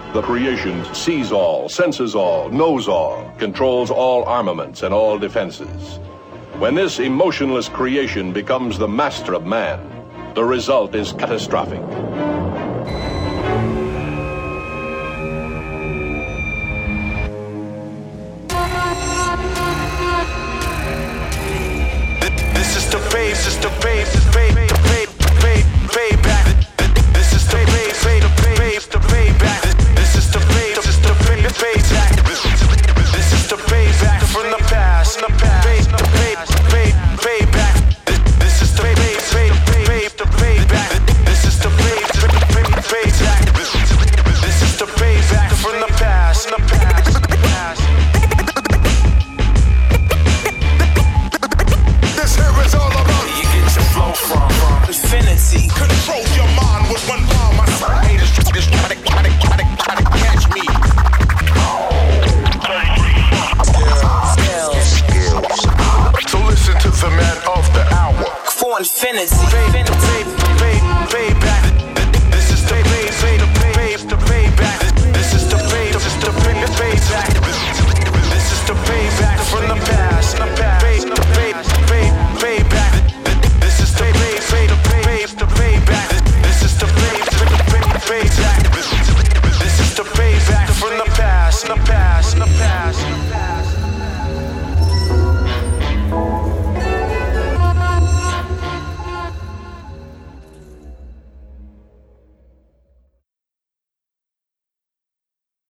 The creation sees all, senses all, knows all, controls all armaments and all defenses. When this emotionless creation becomes the master of man, the result is catastrophic. This is the base, this is the base, payback. This is the base, the payback. This is the base, this is the payback. This is the payback from the past. Payback. This is the base, the payback. This is the base, payback. This is the payback from the past. This here is all about where you get your flow from infinity. Control your mind with one bomb. My haters just try to catch me. So listen to the man of the hour. For infinity. Payback. This is the payback. This is the payback. This is the payback from the past.